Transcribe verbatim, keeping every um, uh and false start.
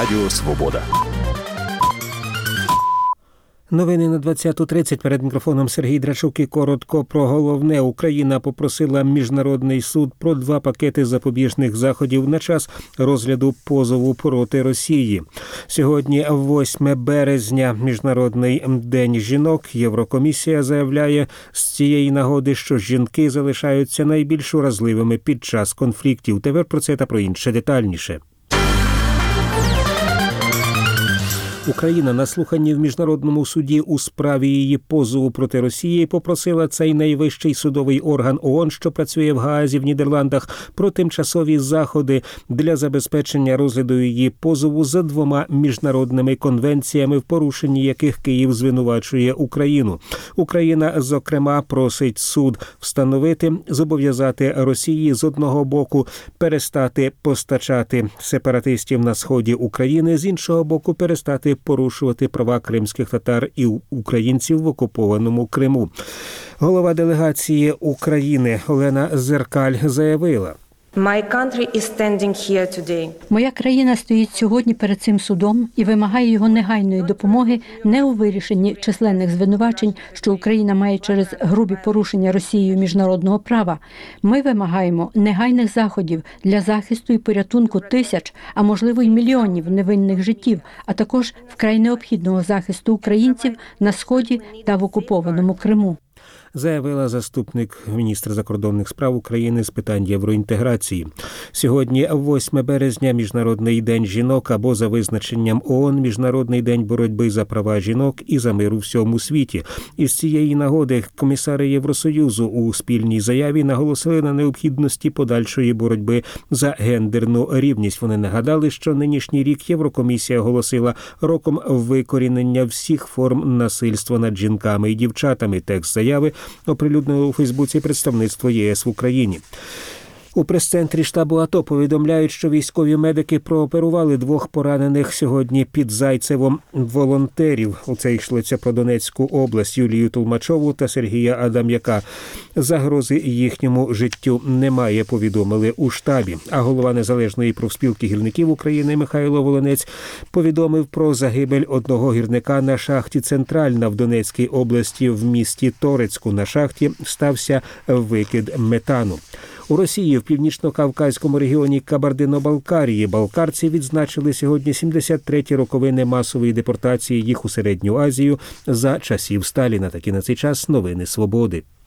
Радіо Свобода. Новини на двадцяту тридцять. Перед мікрофоном Сергій Драчук і коротко про головне. Україна попросила Міжнародний суд про два пакети запобіжних заходів на час розгляду позову проти Росії. Сьогодні, восьме березня, Міжнародний день жінок. Єврокомісія заявляє з цієї нагоди, що жінки залишаються найбільш уразливими під час конфліктів. Тепер про це та про інше детальніше. Україна на слуханні в Міжнародному суді у справі її позову проти Росії попросила цей найвищий судовий орган ООН, що працює в Гаазі в Нідерландах, про тимчасові заходи для забезпечення розгляду її позову за двома міжнародними конвенціями, в порушенні яких Київ звинувачує Україну. Україна, зокрема, просить суд встановити, зобов'язати Росії з одного боку перестати постачати сепаратистів на сході України, з іншого боку перестати порушувати права кримських татар і українців в окупованому Криму. Голова делегації України Олена Зеркаль заявила: My country is standing here today. Моя країна стоїть сьогодні перед цим судом і вимагає його негайної допомоги не у вирішенні численних звинувачень, що Україна має через грубі порушення Росією міжнародного права. Ми вимагаємо негайних заходів для захисту і порятунку тисяч, а можливо й мільйонів невинних життів, а також вкрай необхідного захисту українців на Сході та в окупованому Криму. Заявила заступник міністра закордонних справ України з питань євроінтеграції. Сьогодні, восьме березня, Міжнародний день жінок, або за визначенням ООН Міжнародний день боротьби за права жінок і за мир у всьому світі. Із цієї нагоди комісари Євросоюзу у спільній заяві наголосили на необхідності подальшої боротьби за гендерну рівність. Вони нагадали, що нинішній рік Єврокомісія оголосила роком викорінення всіх форм насильства над жінками і дівчатами. Текст заяви оприлюднило у Фейсбуці представництво ЄС в Україні. У прес-центрі штабу АТО повідомляють, що військові медики прооперували двох поранених сьогодні під Зайцевом волонтерів. У це йшлося про Донецьку область, Юлію Толмачову та Сергія Адам'яка. Загрози їхньому життю немає, повідомили у штабі. А голова Незалежної профспілки гірників України Михайло Волинець повідомив про загибель одного гірника на шахті «Центральна» в Донецькій області в місті Торецьку. На шахті стався викид метану. У Росії в північно-кавказькому регіоні Кабардино-Балкарії балкарці відзначили сьогодні сімдесят треті роковини масової депортації їх у Середню Азію за часів Сталіна. Такі на цей час новини Свободи.